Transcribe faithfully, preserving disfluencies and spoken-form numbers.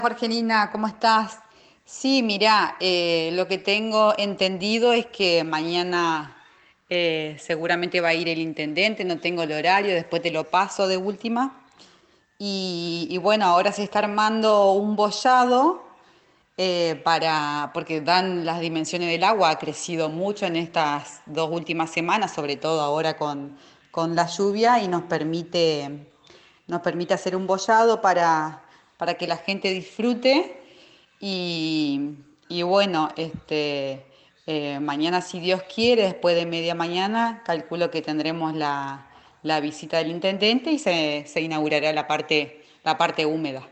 Jorgelina, ¿cómo estás? Sí, mira, eh, lo que tengo entendido es que mañana eh, seguramente va a ir el intendente, no tengo el horario, después te lo paso de última. Y, y bueno, ahora se está armando un bollado eh, para, porque dan las dimensiones del agua, ha crecido mucho en estas dos últimas semanas, sobre todo ahora con, con la lluvia, y nos permite, nos permite hacer un bollado para, para que la gente disfrute. Y, y bueno, este, eh, mañana, si Dios quiere, después de media mañana, calculo que tendremos la, la visita del intendente y se, se inaugurará la parte, la parte húmeda.